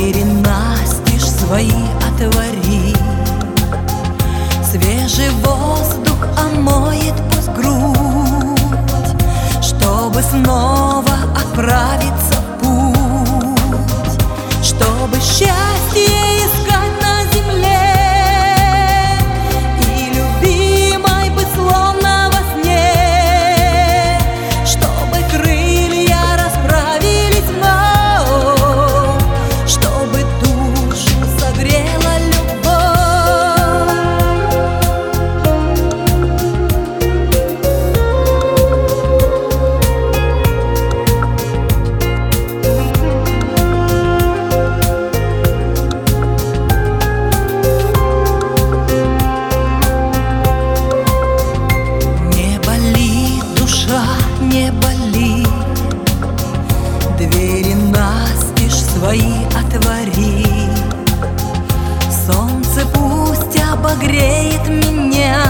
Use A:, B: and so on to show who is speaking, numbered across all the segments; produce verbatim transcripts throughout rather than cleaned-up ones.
A: Двери настежь свои отвори, свежий воздух омоет пусть грудь, чтобы снова отправиться в путь, чтобы счастье искать на земле и любимой быть словно во сне, чтобы крылья расправились вновь, чтобы душу согрела любовь. Не болит душа, не болит, двери настежь свои отвори, солнце пусть обогреет меня,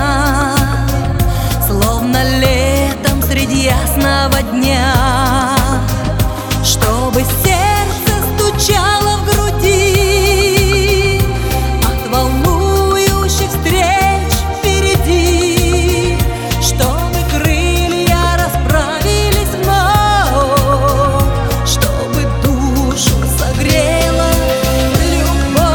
A: словно летом среди ясного дня, чтобы сердце стучало в груди от волнующих встреч впереди, чтобы крылья расправились вновь, чтобы душу согрела любовь.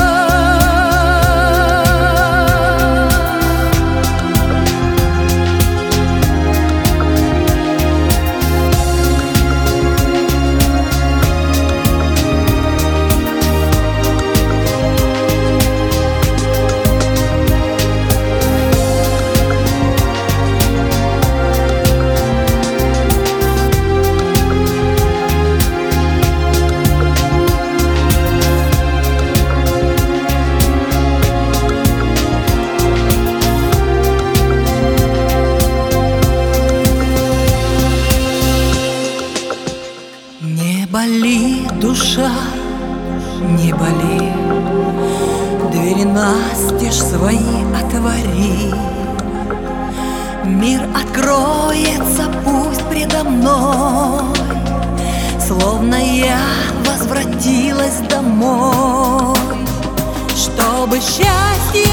A: Не боли, душа, не боли, двери настежь свои отвори, мир откроется пусть предо мной, словно я возвратилась домой, чтобы счастье